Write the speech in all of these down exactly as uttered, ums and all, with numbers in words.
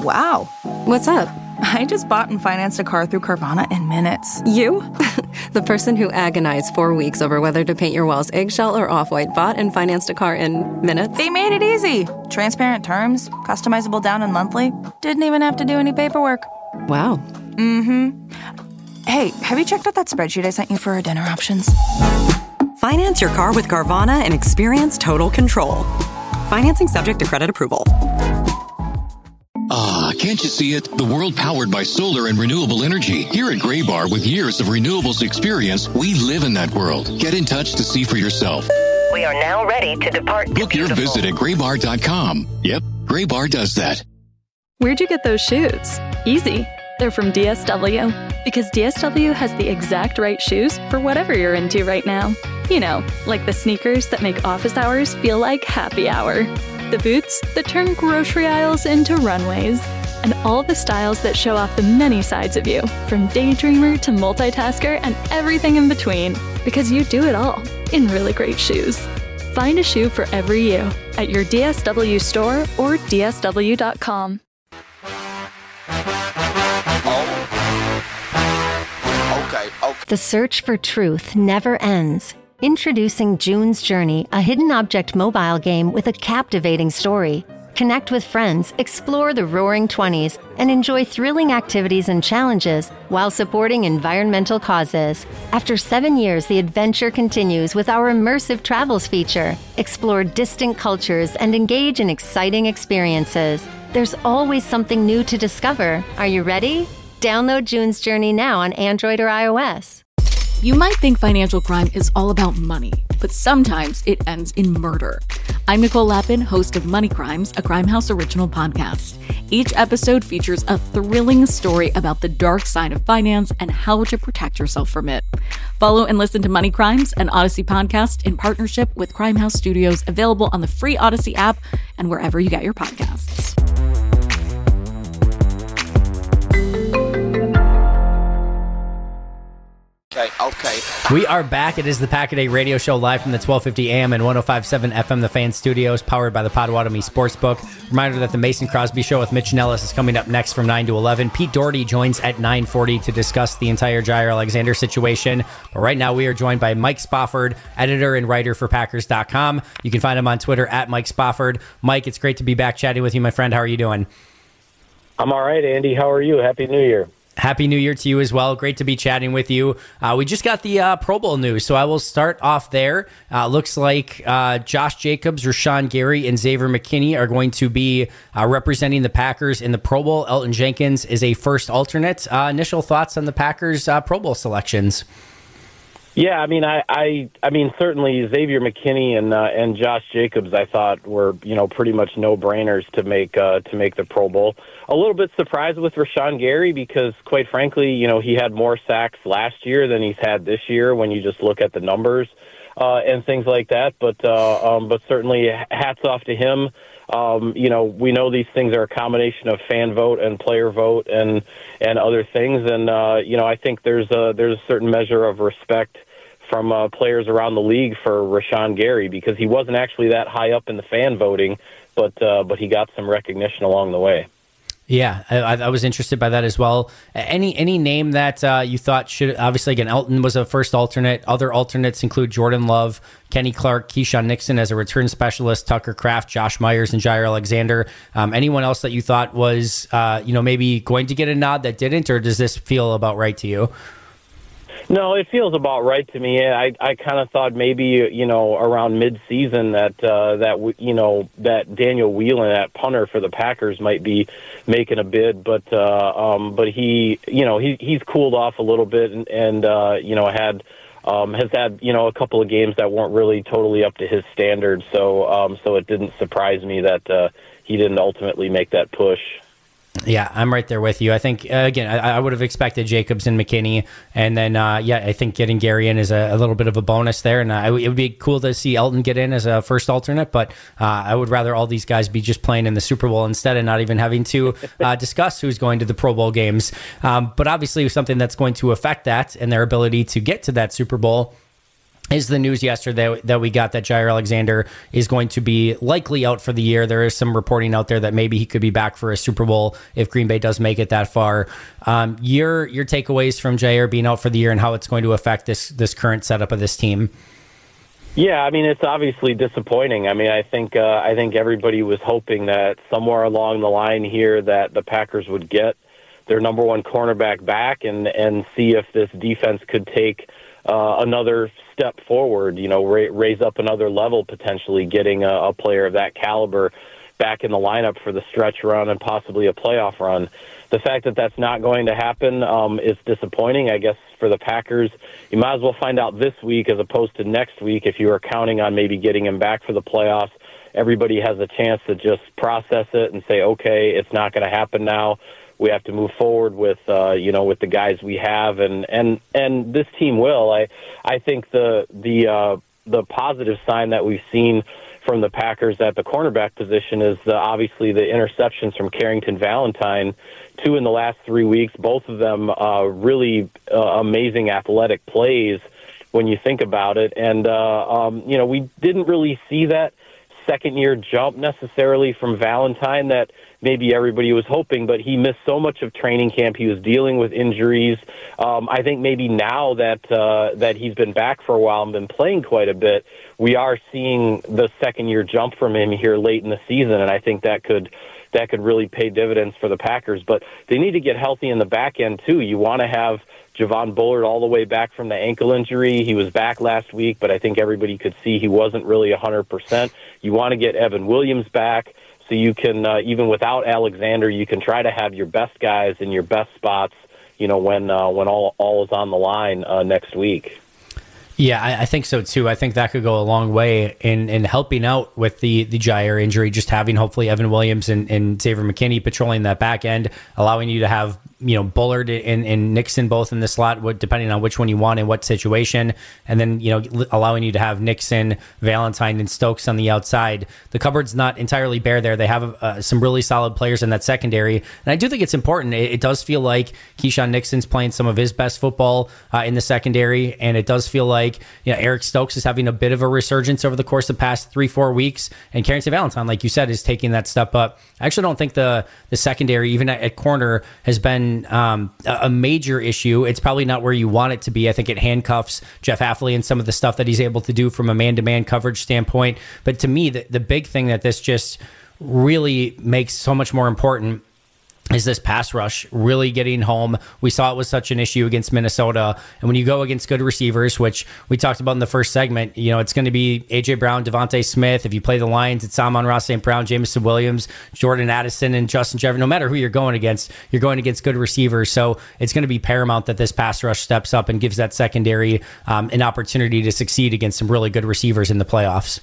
Wow. What's up? I just bought and financed a car through Carvana in minutes. You? The person who agonized four weeks over whether to paint your walls eggshell or off-white bought and financed a car in minutes? They made it easy. Transparent terms, customizable down and monthly. Didn't even have to do any paperwork. Wow. Mm-hmm. Hey, have you checked out that spreadsheet I sent you for our dinner options? Finance your car with Carvana and experience total control. Financing subject to credit approval. Ah, can't you see it? The world powered by solar and renewable energy. Here at Graybar, with years of renewables experience, we live in that world. Get in touch to see for yourself. We are now ready to depart. Book your visit at graybar dot com. Yep, Graybar does that. Where'd you get those shoes? Easy. They're from D S W. Because D S W has the exact right shoes for whatever you're into right now. You know, like the sneakers that make office hours feel like happy hour. The boots that turn grocery aisles into runways. And all the styles that show off the many sides of you, from daydreamer to multitasker and everything in between. Because you do it all in really great shoes. Find a shoe for every you at your D S W store or D S W dot com. Okay, okay. The search for truth never ends. Introducing June's Journey, a hidden object mobile game with a captivating story. Connect with friends, explore the roaring twenties, and enjoy thrilling activities and challenges while supporting environmental causes. After seven years, the adventure continues with our immersive travels feature. Explore distant cultures and engage in exciting experiences. There's always something new to discover. Are you ready? Download June's Journey now on Android or iOS. You might think financial crime is all about money, but sometimes it ends in murder. I'm Nicole Lappin, host of Money Crimes, a Crime House original podcast. Each episode features a thrilling story about the dark side of finance and how to protect yourself from it. Follow and listen to Money Crimes, an Odyssey podcast in partnership with Crime House Studios, available on the free Odyssey app and wherever you get your podcasts. Okay, okay. We are back. It is the Pack-A-Day radio show live from the twelve fifty A M and one oh five point seven F M The Fan Studios, powered by the Potawatomi Sportsbook. Reminder that the Mason Crosby Show with Mitch Nellis is coming up next from nine to eleven. Pete Doherty joins at nine forty to discuss the entire Jair Alexander situation. But right now we are joined by Mike Spofford, editor and writer for Packers dot com. You can find him on Twitter at Mike Spofford. Mike, it's great to be back chatting with you, my friend. How are you doing? I'm all right, Andy. How are you? Happy New Year. Happy New Year to you as well. Great to be chatting with you. Uh, we just got the uh, Pro Bowl news, so I will start off there. Uh, looks like uh, Josh Jacobs, Rashawn Gary, and Xavier McKinney are going to be uh, representing the Packers in the Pro Bowl. Elton Jenkins is a first alternate. Uh, initial thoughts on the Packers' uh, Pro Bowl selections? Yeah, I mean, I, I, I mean, certainly Xavier McKinney and uh, and Josh Jacobs, I thought were you know pretty much no brainers to make uh, to make the Pro Bowl. A little bit surprised with Rashawn Gary because, quite frankly, you know he had more sacks last year than he's had this year when you just look at the numbers uh, and things like that. But uh, um, but certainly hats off to him. Um, you know, we know these things are a combination of fan vote and player vote and and other things. And, uh, you know, I think there's a, there's a certain measure of respect from uh, players around the league for Rashawn Gary because he wasn't actually that high up in the fan voting, but uh, but he got some recognition along the way. Yeah, I, I was interested by that as well. Any any name that uh, you thought should, obviously, again, Elton was a first alternate. Other alternates include Jordan Love, Kenny Clark, Keyshawn Nixon as a return specialist, Tucker Kraft, Josh Myers, and Jair Alexander. Um, anyone else that you thought was, uh, you know, maybe going to get a nod that didn't, or does this feel about right to you? No, it feels about right to me. I I kind of thought maybe you know around mid-season that uh, that you know that Daniel Whelan, that punter for the Packers, might be making a bid, but uh, um, but he you know he he's cooled off a little bit and, and uh, you know had um, has had you know a couple of games that weren't really totally up to his standards. So um, so it didn't surprise me that uh, he didn't ultimately make that push. Yeah, I'm right there with you. I think, uh, again, I, I would have expected Jacobs and McKinney. And then, uh, yeah, I think getting Gary in is a, a little bit of a bonus there. And uh, it would be cool to see Elton get in as a first alternate. But uh, I would rather all these guys be just playing in the Super Bowl instead and not even having to uh, discuss who's going to the Pro Bowl games. Um, but obviously something that's going to affect that and their ability to get to that Super Bowl is the news yesterday that, that we got that Jair Alexander is going to be likely out for the year. There is some reporting out there that maybe he could be back for a Super Bowl if Green Bay does make it that far. Um, your your takeaways from Jair being out for the year and how it's going to affect this this current setup of this team? Yeah, I mean, it's obviously disappointing. I mean, I think uh, I think everybody was hoping that somewhere along the line here that the Packers would get their number one cornerback back and, and see if this defense could take uh, another step forward, you know, ra- raise up another level, potentially getting a, a player of that caliber back in the lineup for the stretch run and possibly a playoff run. The fact that that's not going to happen um, is disappointing, I guess, for the Packers. You might as well find out this week as opposed to next week if you are counting on maybe getting him back for the playoffs. Everybody has a chance to just process it and say, okay, it's not going to happen now. We have to move forward with, uh, you know, with the guys we have, and, and, and this team will. I I think the the uh, the positive sign that we've seen from the Packers at the cornerback position is the, obviously the interceptions from Carrington Valentine, two in the last three weeks. Both of them uh, really uh, amazing athletic plays when you think about it. And uh, um, you know, we didn't really see that second year jump necessarily from Valentine that maybe everybody was hoping, but he missed so much of training camp. He was dealing with injuries. Um, I think maybe now that uh, that he's been back for a while and been playing quite a bit, we are seeing the second year jump from him here late in the season, and I think that could that could really pay dividends for the Packers. But they need to get healthy in the back end too. You want to have Javon Bullard all the way back from the ankle injury. He was back last week, but I think everybody could see he wasn't really one hundred percent. You want to get Evan Williams back so you can, uh, even without Alexander, you can try to have your best guys in your best spots, you know, when uh, when all, all is on the line uh, next week. Yeah, I, I think so too. I think that could go a long way in, in helping out with the, the Jair injury, just having hopefully Evan Williams and, and Xavier McKinney patrolling that back end, allowing you to have, you know, Bullard and, and Nixon both in the slot, depending on which one you want in what situation. And then, you know, allowing you to have Nixon, Valentine, and Stokes on the outside. The cupboard's not entirely bare there. They have uh, some really solid players in that secondary. And I do think it's important. It, it does feel like Keyshawn Nixon's playing some of his best football uh, in the secondary. And it does feel like, you know, Eric Stokes is having a bit of a resurgence over the course of the past three, four weeks. And Carrington Valentine, like you said, is taking that step up. I actually don't think the, the secondary, even at, at corner, has been Um, a major issue. It's probably not where you want it to be. I think it handcuffs Jeff Hafley and some of the stuff that he's able to do from a man-to-man coverage standpoint. But to me, the, the big thing that this just really makes so much more important is this pass rush really getting home. We saw it was such an issue against Minnesota. And when you go against good receivers, which we talked about in the first segment, you know, it's going to be A J Brown, Devontae Smith. If you play the Lions, it's Amon-Ra Saint Brown, Jameson Williams, Jordan Addison, and Justin Jefferson. No matter who you're going against, you're going against good receivers. So it's going to be paramount that this pass rush steps up and gives that secondary um, an opportunity to succeed against some really good receivers in the playoffs.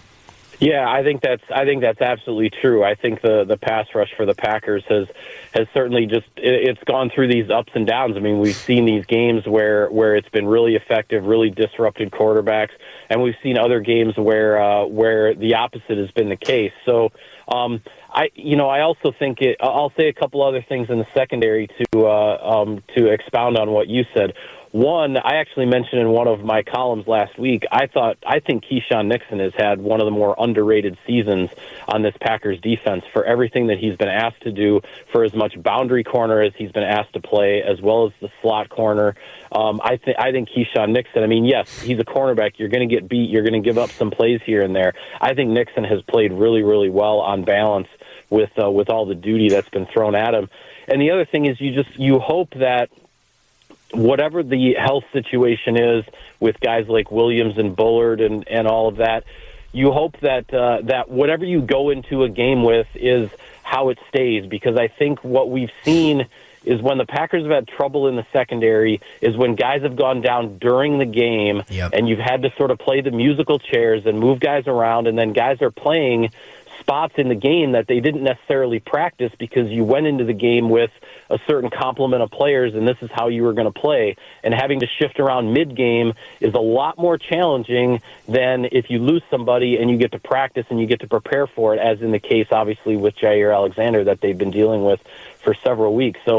Yeah, I think that's I think that's absolutely true. I think the, the pass rush for the Packers has has certainly just it, it's gone through these ups and downs. I mean, we've seen these games where, where it's been really effective, really disrupted quarterbacks, and we've seen other games where uh, where the opposite has been the case. So, um, I you know I also think it. I'll say a couple other things in the secondary to uh, um, to expound on what you said. One, I actually mentioned in one of my columns last week, I thought, I think Keyshawn Nixon has had one of the more underrated seasons on this Packers defense for everything that he's been asked to do, for as much boundary corner as he's been asked to play, as well as the slot corner. Um, I, th- I think Keyshawn Nixon, I mean, yes, he's a cornerback. You're going to get beat. You're going to give up some plays here and there. I think Nixon has played really, really well on balance with uh, with all the duty that's been thrown at him. And the other thing is you just, you hope that whatever the health situation is with guys like Williams and Bullard and, and all of that, you hope that uh, that whatever you go into a game with is how it stays. Because I think what we've seen is when the Packers have had trouble in the secondary is when guys have gone down during the game, yep. and you've had to sort of play the musical chairs and move guys around, and then guys are playing spots in the game that they didn't necessarily practice because you went into the game with a certain complement of players and this is how you were going to play. And having to shift around mid-game is a lot more challenging than if you lose somebody and you get to practice and you get to prepare for it, as in the case, obviously, with Jair Alexander that they've been dealing with for several weeks. So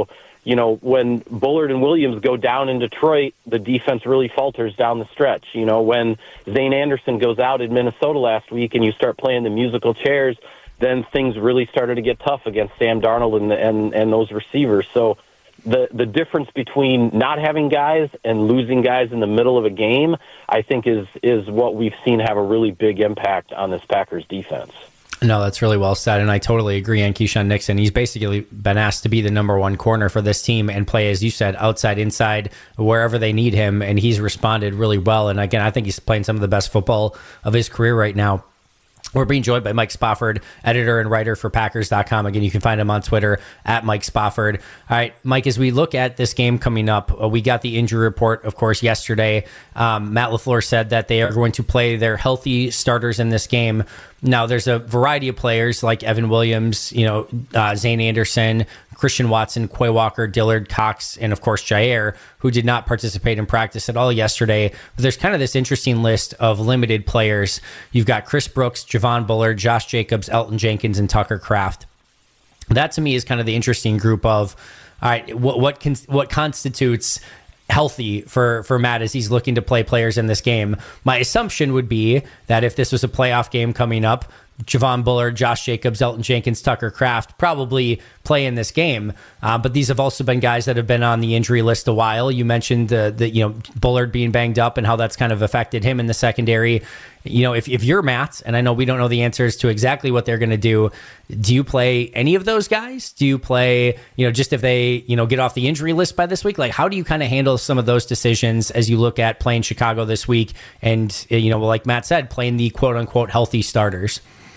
you know, when Bullard and Williams go down in Detroit, the defense really falters down the stretch. You know, when Zane Anderson goes out in Minnesota last week and you start playing the musical chairs, then things really started to get tough against Sam Darnold and and, and those receivers. So the the difference between not having guys and losing guys in the middle of a game, I think, is is what we've seen have a really big impact on this Packers defense. No, that's really well said, and I totally agree on Keyshawn Nixon. He's basically been asked to be the number one corner for this team and play, as you said, outside, inside, wherever they need him, and he's responded really well. And again, I think he's playing some of the best football of his career right now. We're being joined by Mike Spofford, editor and writer for Packers dot com. Again, you can find him on Twitter at Mike Spofford. All right, Mike, as we look at this game coming up, uh, we got the injury report, of course, yesterday. Um, Matt LaFleur said that they are going to play their healthy starters in this game. Now, there's a variety of players like Evan Williams, you know, uh, Zane Anderson, Christian Watson, Quay Walker, Dillard, Cox, and of course Jair, who did not participate in practice at all yesterday. But there's kind of this interesting list of limited players. You've got Chris Brooks, Javon Bullard, Josh Jacobs, Elton Jenkins, and Tucker Kraft. That to me is kind of the interesting group of, all right, what what, con- what constitutes healthy for, for Matt as he's looking to play players in this game. My assumption would be that if this was a playoff game coming up, Javon Bullard, Josh Jacobs, Elton Jenkins, Tucker Kraft probably play in this game. Uh, but these have also been guys that have been on the injury list a while. You mentioned the, the you know Bullard being banged up and how that's kind of affected him in the secondary. You know, if, if you're Matt, and I know we don't know the answers to exactly what they're going to do, do you play any of those guys? Do you play, you know, just if they, you know, get off the injury list by this week? Like, how do you kind of handle some of those decisions as you look at playing Chicago this week and, you know, like Matt said, playing the quote unquote healthy starters?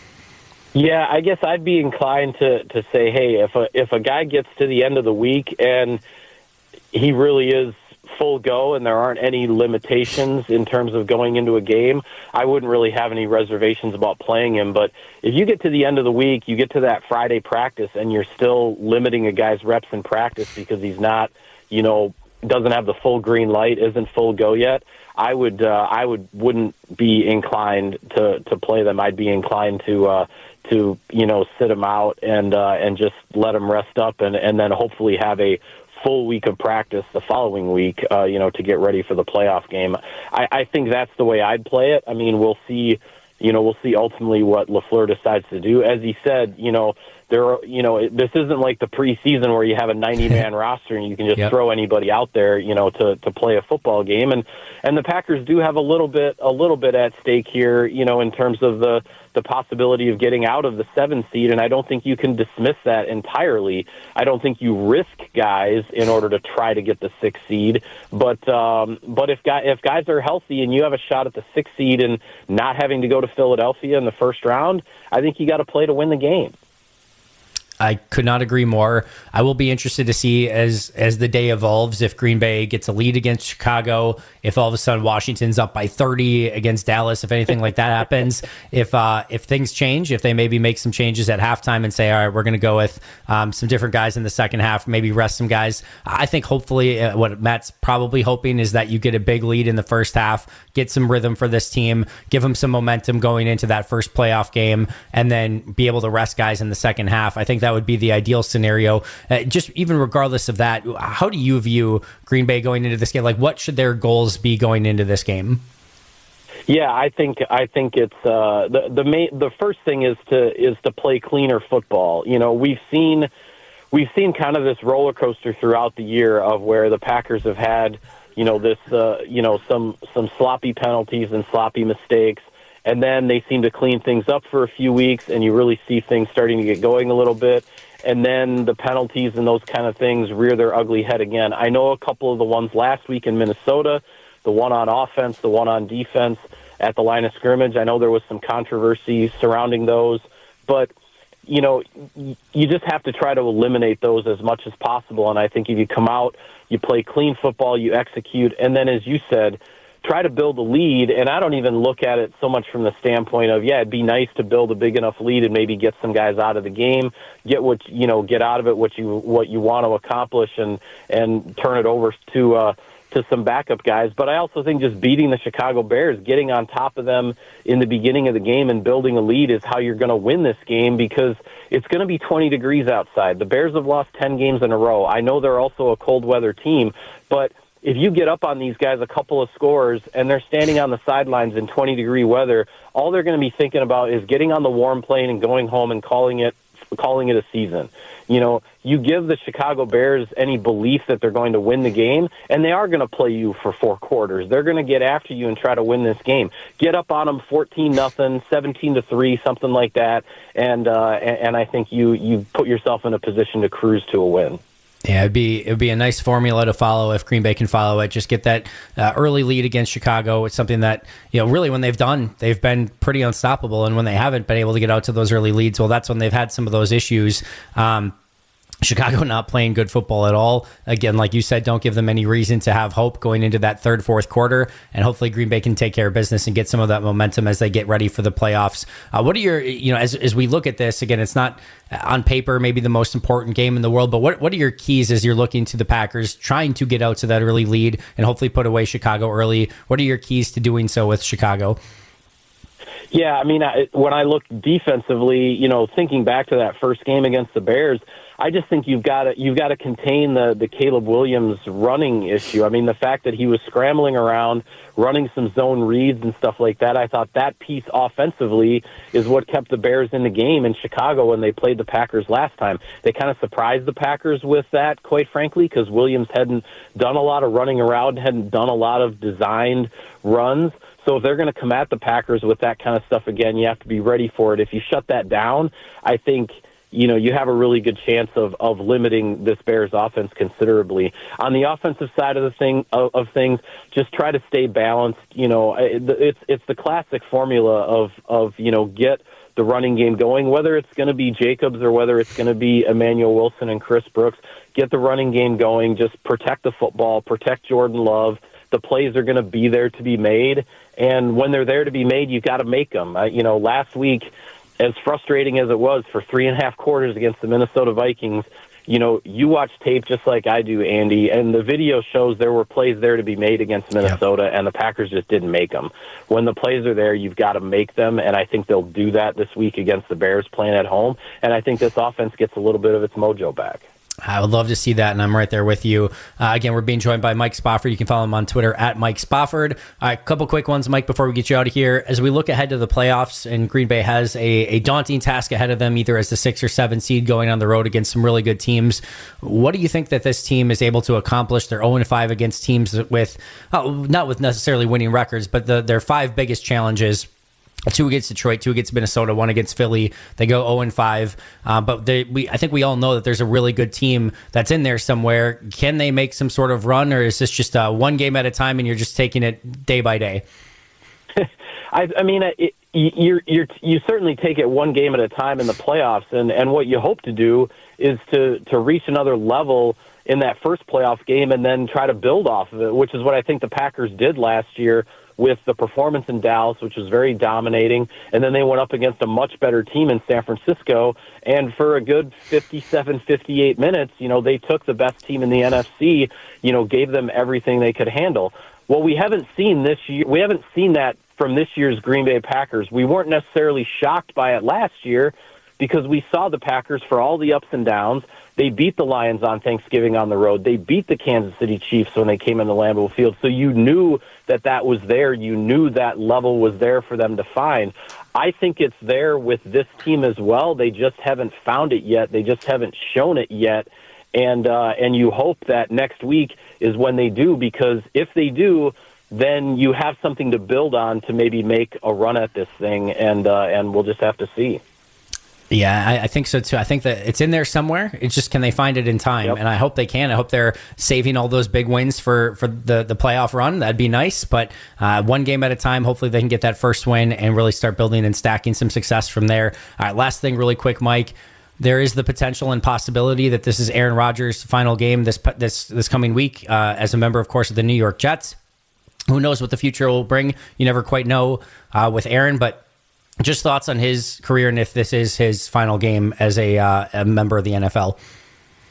Yeah, I guess I'd be inclined to, to say, hey, if a if a guy gets to the end of the week and he really is full go and there aren't any limitations in terms of going into a game, I wouldn't really have any reservations about playing him. But if you get to the end of the week, you get to that Friday practice and you're still limiting a guy's reps in practice because he's not, you know, doesn't have the full green light, isn't full go yet, I would uh, I would wouldn't be inclined to, to play them. I'd be inclined to uh, to you know sit them out and uh, and just let them rest up and, and then hopefully have a full week of practice the following week, uh, you know, to get ready for the playoff game. I, I think that's the way I'd play it. I mean, we'll see, you know, we'll see ultimately what LaFleur decides to do. As he said, you know, there are, you know, this isn't like the preseason where you have a ninety-man roster and you can just yep. throw anybody out there, you know, to, to play a football game. And and the Packers do have a little bit a little bit at stake here, you know, in terms of the the possibility of getting out of the seven seed, and I don't think you can dismiss that entirely. I don't think you risk guys in order to try to get the sixth seed, but um, but if guy, if guys are healthy and you have a shot at the sixth seed and not having to go to Philadelphia in the first round, I think you got to play to win the game. I could not agree more. I will be interested to see as as the day evolves if Green Bay gets a lead against Chicago, if all of a sudden Washington's up by thirty against Dallas, if anything like that happens, if uh, if things change, if they maybe make some changes at halftime and say, all right, we're going to go with um, some different guys in the second half, maybe rest some guys. I think hopefully uh, what Matt's probably hoping is that you get a big lead in the first half, get some rhythm for this team, give them some momentum going into that first playoff game, and then be able to rest guys in the second half. I think that would be the ideal scenario. Uh, just even regardless of that, how do you view Green Bay going into this game? Like, what should their goals be going into this game? Yeah, I think I think it's uh, the the main the first thing is to is to play cleaner football. You know, we've seen we've seen kind of this roller coaster throughout the year of where the Packers have had, you know, this uh, you know some some sloppy penalties and sloppy mistakes. And then they seem to clean things up for a few weeks, and you really see things starting to get going a little bit. And then the penalties and those kind of things rear their ugly head again. I know a couple of the ones last week in Minnesota, the one on offense, the one on defense at the line of scrimmage. I know there was some controversy surrounding those. But, you know, you just have to try to eliminate those as much as possible. And I think if you come out, you play clean football, you execute, and then, as you said, try to build a lead. And I don't even look at it so much from the standpoint of, yeah, it'd be nice to build a big enough lead and maybe get some guys out of the game, get what, you know, get out of it what you, what you want to accomplish and, and turn it over to, uh, to some backup guys. But I also think just beating the Chicago Bears, getting on top of them in the beginning of the game and building a lead is how you're going to win this game, because it's going to be twenty degrees outside. The Bears have lost ten games in a row. I know they're also a cold weather team, but if you get up on these guys a couple of scores and they're standing on the sidelines in twenty degree weather, all they're going to be thinking about is getting on the warm plane and going home and calling it calling it a season. You know, you give the Chicago Bears any belief that they're going to win the game, and they are going to play you for four quarters. They're going to get after you and try to win this game. Get up on them fourteen nothing, seventeen to three, something like that, and uh, and I think you you put yourself in a position to cruise to a win. Yeah, it'd be it'd be a nice formula to follow if Green Bay can follow it. Just get that uh, early lead against Chicago. It's something that, you know, really when they've done, they've been pretty unstoppable. And when they haven't been able to get out to those early leads, well, that's when they've had some of those issues. Um, Chicago not playing good football at all. Again, like you said, don't give them any reason to have hope going into that third, fourth quarter. And hopefully Green Bay can take care of business and get some of that momentum as they get ready for the playoffs. Uh, what are your, you know, as as we look at this, again, it's not on paper maybe the most important game in the world, but what, what are your keys as you're looking to the Packers trying to get out to that early lead and hopefully put away Chicago early? What are your keys to doing so with Chicago? Yeah, I mean, I, when I look defensively, you know, thinking back to that first game against the Bears, I just think you've got to you've got to contain the the Caleb Williams running issue. I mean, the fact that he was scrambling around, running some zone reads and stuff like that, I thought that piece offensively is what kept the Bears in the game in Chicago when they played the Packers last time. They kind of surprised the Packers with that, quite frankly, because Williams hadn't done a lot of running around, hadn't done a lot of designed runs. So if they're going to come at the Packers with that kind of stuff again, you have to be ready for it. If you shut that down, I think, you know, you have a really good chance of, of limiting this Bears offense considerably. On the offensive side of the thing of, of things, just try to stay balanced. You know, it's it's the classic formula of of you know, get the running game going, whether it's going to be Jacobs or whether it's going to be Emmanuel Wilson and Chris Brooks. Get the running game going. Just protect the football. Protect Jordan Love. The plays are going to be there to be made, and when they're there to be made, you've got to make them. Uh, you know, last week, as frustrating as it was for three and a half quarters against the Minnesota Vikings, you know, you watch tape just like I do, Andy, and the video shows there were plays there to be made against Minnesota, yep. and the Packers just didn't make them. When the plays are there, you've got to make them, and I think they'll do that this week against the Bears playing at home, and I think this offense gets a little bit of its mojo back. I would love to see that, and I'm right there with you. Uh, again, we're being joined by Mike Spofford. You can follow him on Twitter at Mike Spofford. All right, a couple quick ones, Mike, before we get you out of here. As we look ahead to the playoffs, and Green Bay has a, a daunting task ahead of them, either as the six or seven seed going on the road against some really good teams. What do you think that this team is able to accomplish? They're oh and five against teams with, oh, not with necessarily winning records, but the, their five biggest challenges. Two against Detroit, two against Minnesota, one against Philly. They go oh and five, uh, but they, we, I think we all know that there's a really good team that's in there somewhere. Can they make some sort of run, or is this just uh, one game at a time and you're just taking it day by day? I, I mean, it, you're, you're, you certainly take it one game at a time in the playoffs, and, and what you hope to do is to, to reach another level in that first playoff game and then try to build off of it, which is what I think the Packers did last year with the performance in Dallas, which was very dominating, and then they went up against a much better team in San Francisco, and for a good fifty-seven, fifty-eight minutes, you know, they took the best team in the N F C, you know, gave them everything they could handle. Well, we haven't seen this year, we haven't seen that from this year's Green Bay Packers. We weren't necessarily shocked by it last year because we saw the Packers for all the ups and downs. They beat the Lions on Thanksgiving on the road. They beat the Kansas City Chiefs when they came into Lambeau Field. So you knew that that was there. You knew that level was there for them to find. I think it's there with this team as well. They just haven't found it yet. They just haven't shown it yet. And uh, and you hope that next week is when they do, because if they do, then you have something to build on to maybe make a run at this thing, and uh, and we'll just have to see. Yeah, I, I think so too. I think that it's in there somewhere. It's just, can they find it in time? Yep. And I hope they can. I hope they're saving all those big wins for, for the, the playoff run. That'd be nice. But uh, one game at a time, hopefully they can get that first win and really start building and stacking some success from there. All right, last thing really quick, Mike. There is the potential and possibility that this is Aaron Rodgers' final game this this this coming week uh, as a member, of course, of the New York Jets. Who knows what the future will bring? You never quite know uh, with Aaron, but just thoughts on his career and if this is his final game as a, uh, a member of the N F L.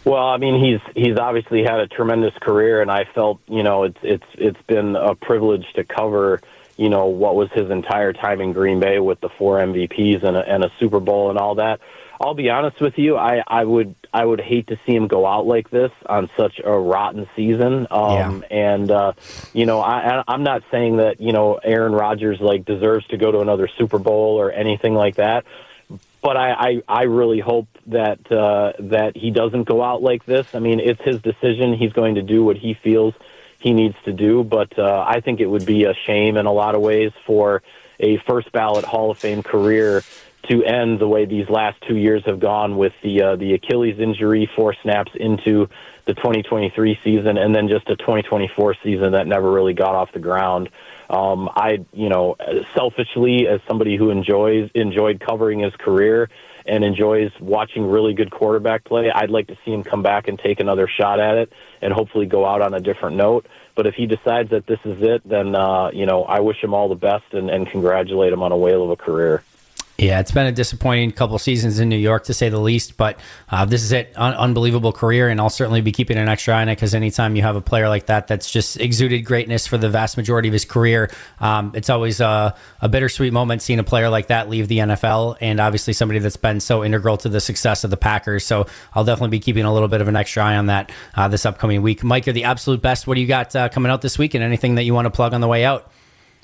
Well, I mean, he's he's obviously had a tremendous career, and I felt, you know, it's it's it's been a privilege to cover, you know, what was his entire time in Green Bay with the four M V Ps and a, and a Super Bowl and all that. I'll be honest with you, I, I would I would hate to see him go out like this on such a rotten season. Um, yeah. And uh, you know, I I'm not saying that, you know, Aaron Rodgers like deserves to go to another Super Bowl or anything like that. But I, I, I really hope that uh, that he doesn't go out like this. I mean, it's his decision. He's going to do what he feels he needs to do. But uh, I think it would be a shame in a lot of ways for a first ballot Hall of Fame career to end the way these last two years have gone, with the uh, the Achilles injury, four snaps into the twenty twenty-three season, and then just a twenty twenty-four season that never really got off the ground. Um, I, you know, selfishly, as somebody who enjoys enjoyed covering his career and enjoys watching really good quarterback play, I'd like to see him come back and take another shot at it and hopefully go out on a different note. But if he decides that this is it, then, uh, you know, I wish him all the best and, and congratulate him on a whale of a career. Yeah, it's been a disappointing couple seasons in New York, to say the least, but uh, this is it. Un- unbelievable career, and I'll certainly be keeping an extra eye on it, because anytime you have a player like that that's just exuded greatness for the vast majority of his career, um, it's always a, a bittersweet moment seeing a player like that leave the N F L, and obviously somebody that's been so integral to the success of the Packers. So I'll definitely be keeping a little bit of an extra eye on that uh, this upcoming week. Mike, you're the absolute best. What do you got uh, coming out this week, and anything that you want to plug on the way out?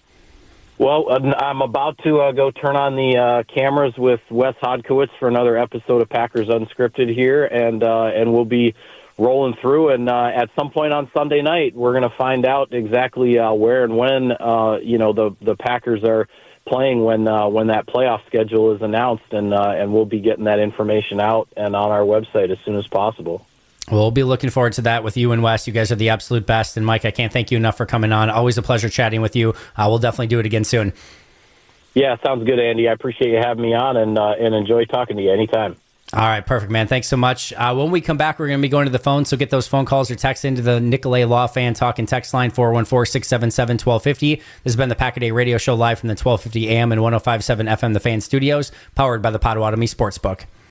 Well, I'm about to uh, go turn on the uh, cameras with Wes Hodkiewicz for another episode of Packers Unscripted here, and uh, and we'll be rolling through. And uh, at some point on Sunday night, we're going to find out exactly uh, where and when uh, you know the the Packers are playing when uh, when that playoff schedule is announced, and uh, and we'll be getting that information out and on our website as soon as possible. We'll be looking forward to that with you and Wes. You guys are the absolute best. And Mike, I can't thank you enough for coming on. Always a pleasure chatting with you. Uh, we'll definitely do it again soon. Yeah, sounds good, Andy. I appreciate you having me on, and uh, and enjoy talking to you anytime. All right, perfect, man. Thanks so much. Uh, when we come back, we're going to be going to the phone, so get those phone calls or text into the Nicolay Law Fan Talk and Text line, four one four, six seven seven, one two five zero. This has been the Pack-A-Day Radio Show live from the twelve fifty A M and one oh five point seven F M The Fan Studios, powered by the Potawatomi Sportsbook.